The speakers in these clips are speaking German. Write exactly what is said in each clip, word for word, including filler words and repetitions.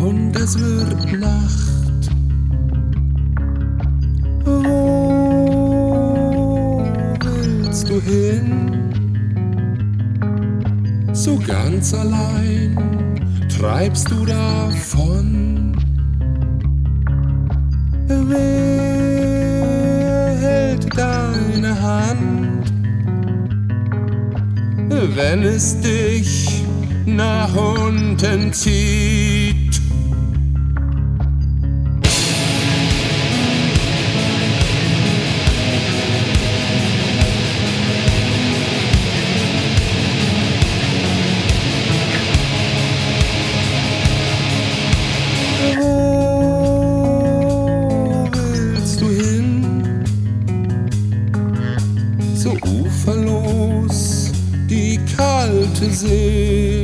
und es wird Nacht. Wo willst du hin? So ganz allein treibst du davon. Wer hält deine Hand, wenn es dich nach unten zieht? Wo willst du hin? So uferlos die kalte See.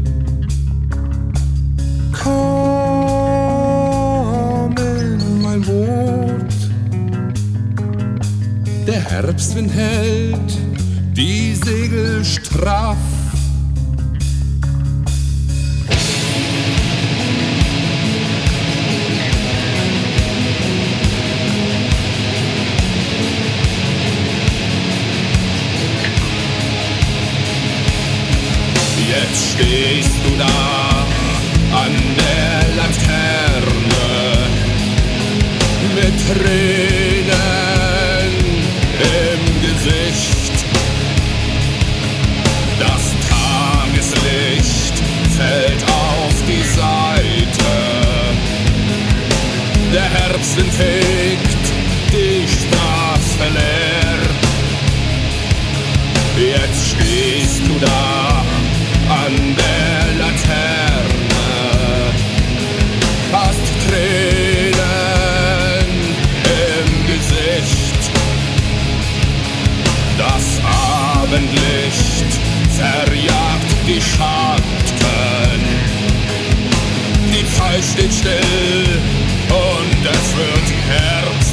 Komm in mein Boot. Der Herbstwind hält die Segel straff. Jetzt stehst du da an der Laterne mit Tränen im Gesicht. Das Tageslicht fällt auf die Seite. Der Herbstwind fegt die Straße leer. Jetzt stehst du da an der Laterne, hast Tränen im Gesicht. Das Abendlicht verjagt die Schatten. Die Zeit steht still und es wird Herbst.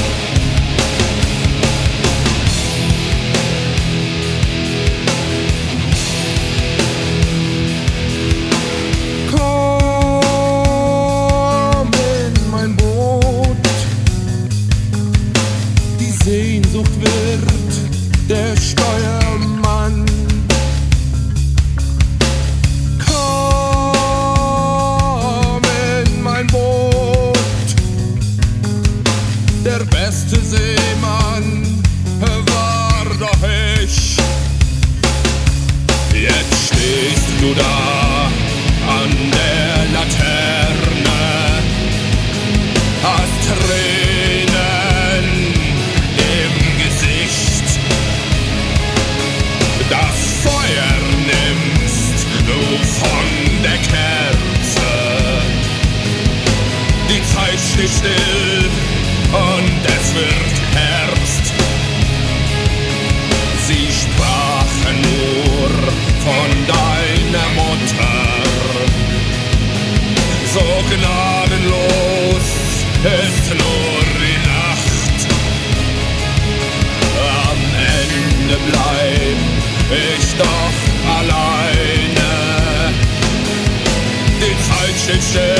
Sehnsucht wird der Steuermann. Komm in mein Boot. Der beste Seemann war doch ich. Jetzt stehst du da an der Laterne, hast Tränen im Gesicht. Das Feuer nimmst du von der Kerze. Die Zeit steht still und es wird Herbst. Sie sprachen nur von deiner Mutter. So gnadenlos ist nur die Nacht. Am Ende bleib ich doch alleine. Die Zeit steht still